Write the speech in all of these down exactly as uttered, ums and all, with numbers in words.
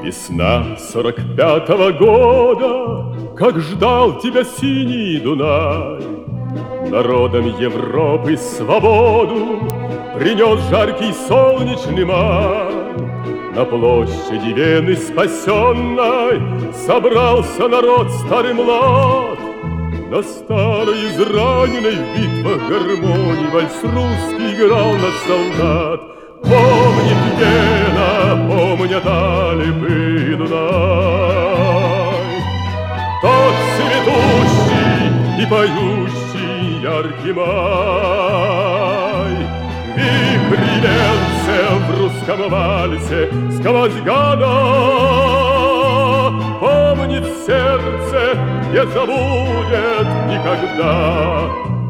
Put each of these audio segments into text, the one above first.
Весна сорок пятого года, как ждал тебя синий Дунай. Народам Европы свободу принес жаркий солнечный май. На площади Вены спасенной собрался народ старый млад. На старой израненной в битвах гармонии вальс русский играл на солдат. Помнит Вена, помнят Альпы и Дунай, тот цветущий и поющий яркий май. Вихрь венцев в русском вальсе сквозь года помнит сердце, не забудет никогда.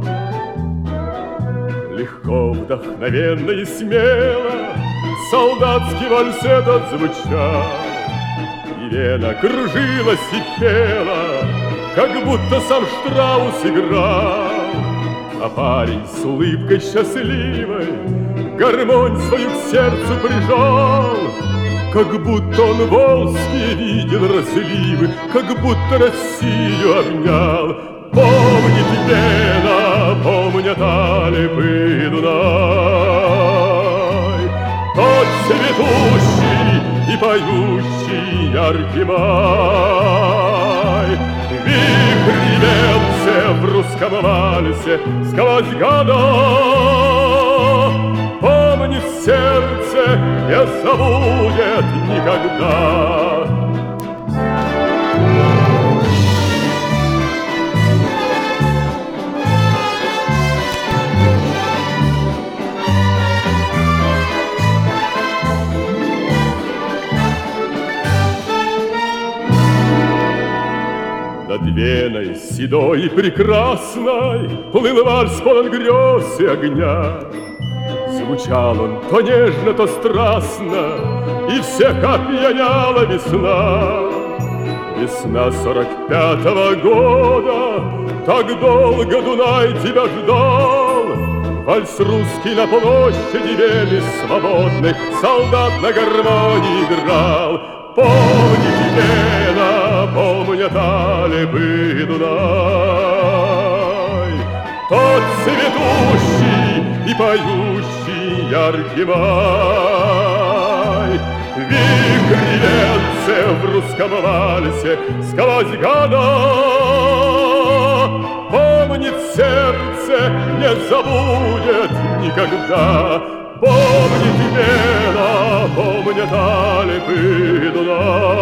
Легко, вдохновенно и смело солдатский вальс этот звучал, и Вена кружилась и пела, как будто сам Штраус играл. А парень с улыбкой счастливой гармонь свою к сердцу прижал, как будто он волжские видел разливы, как будто Россию обнял. Помнит Вена, помнят Альпы и Дунай, тот цветущий и поющий яркий май. Вихрь венцев в русском вальсе сквозь года помнит сердце, не забудет никогда. Над Веной седой и прекрасной плыл вальс полон грез и огня. Звучал он то нежно, то страстно, и всех опьяняла весна. Весна сорок пятого года, так долго Дунай тебя ждал. Вальс русский на площади Вены свободной солдат на гармонии играл. Помните Вена, помнят Альпы и Дунай, тот цветущий и поющий яркий май. Вихрь венцев в русском вальсе сквозь года помнит сердце, не забудет никогда. Помнит Вена, помнят Альпы и Дунай,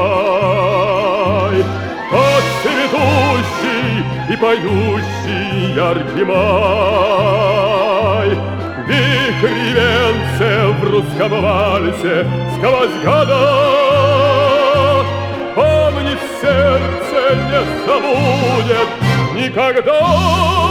тот цветущий и поющий яркий май. Вихрь венцев в русском вальсе сквозь года помнит сердце, не забудет никогда.